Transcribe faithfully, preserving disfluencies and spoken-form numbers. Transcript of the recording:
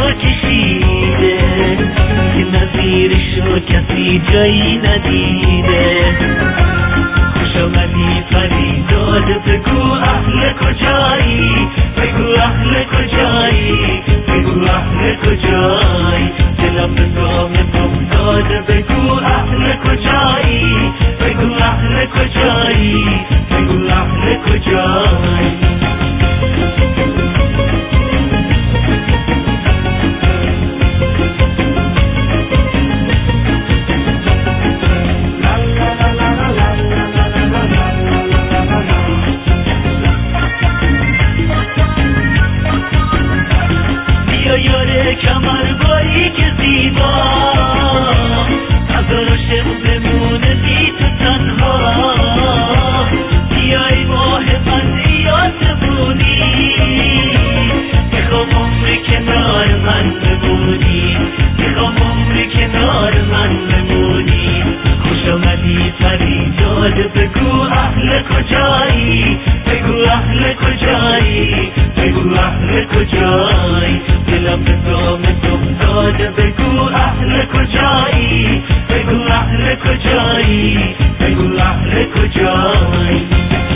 کشیده که نظیرشو کسی جایی ندیده. خوش آمدی فریداد، بگو اهل کجایی، بگو اهل کجایی، بگو اهل کجایی. دلم به دامت افتاده، بگو اهل کجایی، بگو اهل کجایی، بگو اهل کجایی. کمربایی که زیبا نظر عاشق بمونه بی تو تنها. بیای ماه من یادمونی، میخوام عمری کنار من بمونی، میخوام عمری کنار من بمونی. خوش آمدی فریداد، بگو اهل کجایی، بگو اهل کجایی، بگو اهل کجایی. دلم به دامت افتاده، بگو اهل کجایی، بگو اهل کجایی، بگو اهل کجایی.